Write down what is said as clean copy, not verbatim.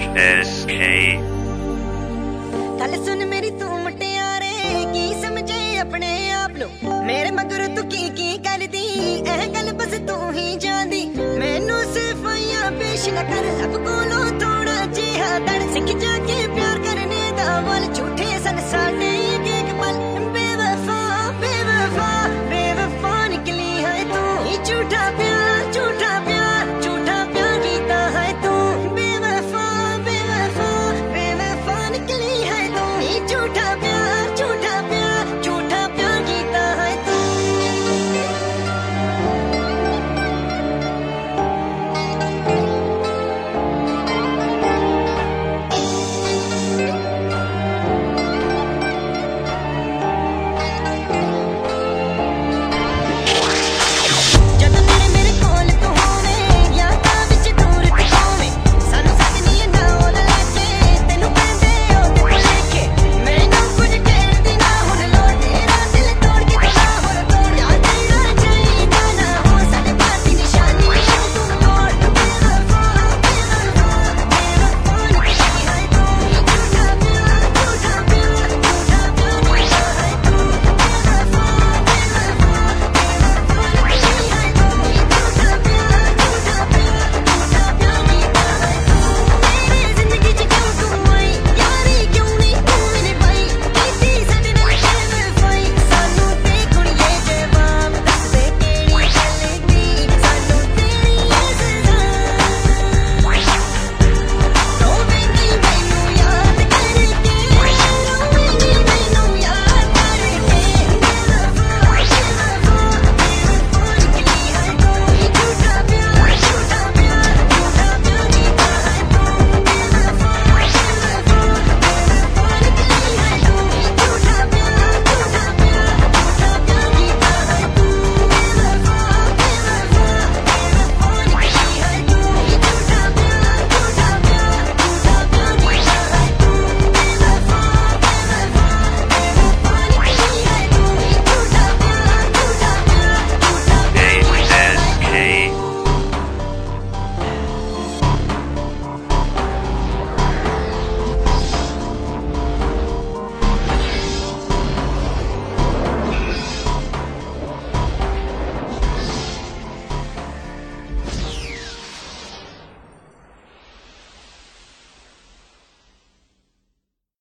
HSK। गल सुन मेरी तू मुटियारे की समझे अपने आप नो मेरे मगर तू की कर दी एह गल बस तू ही जान दी मैनू सिर्फ पेश न कर अब को